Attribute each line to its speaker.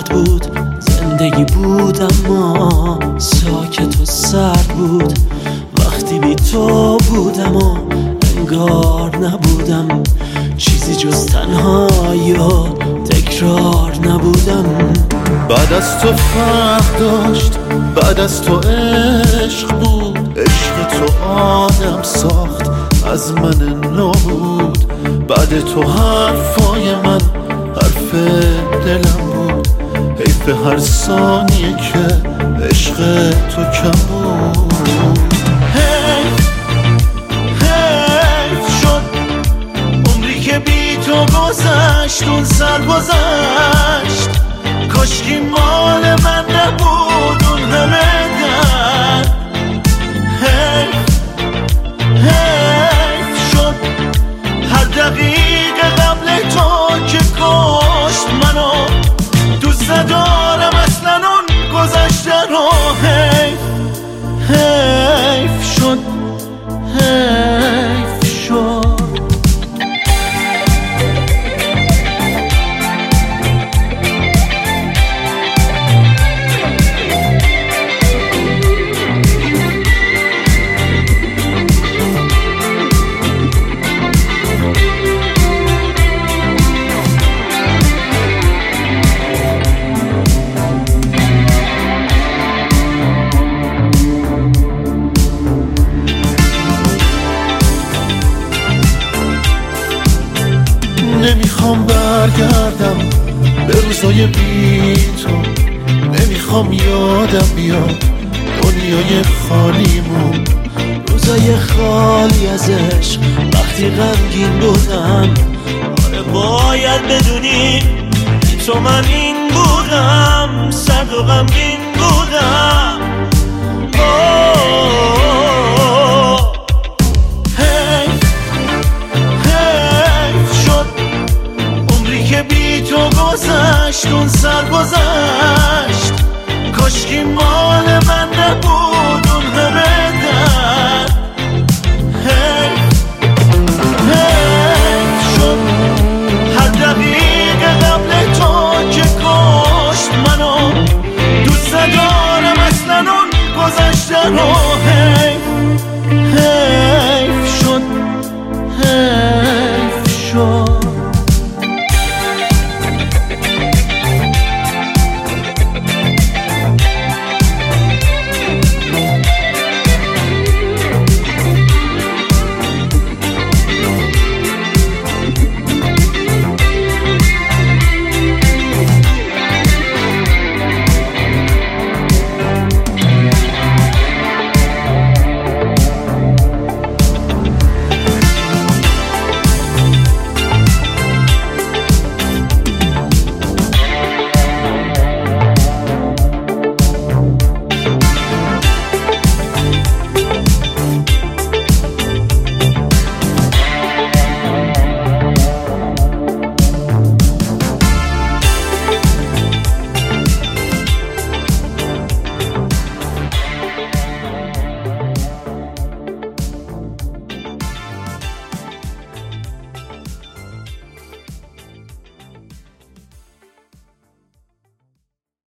Speaker 1: سرد بود، زندگی بود اما ساکت و سرد بود. وقتی بی تو بودم و انگار نبودم، چیزی جز تنهایی و تکرار نبودم.
Speaker 2: بعد از تو فرق داشت، بعد از تو عشق بود، عشق تو آدم ساخت از من نابود. بعد تو حرفای من حرف دلم بود، حیف هر ثانیه که عشق تو کم بود. حیف شد عمری که بی تو گذشت، اون سر گذشت. کاشکی مال من نبود اون همه درد. حیف شد هر دقیقه قبل تو که کشت منو. دوست ندارم اصلا اون گذشته رو. حیف شد، حیف شد. نمیخوام برگردم به روزای بی تو، نمیخوام یادم بیاد دنیای خالیمون.
Speaker 1: روزای خالی از عشق وقتی غمگین بودم. آره باید بدونی تو من این بودم، سرد و غمگین بودم.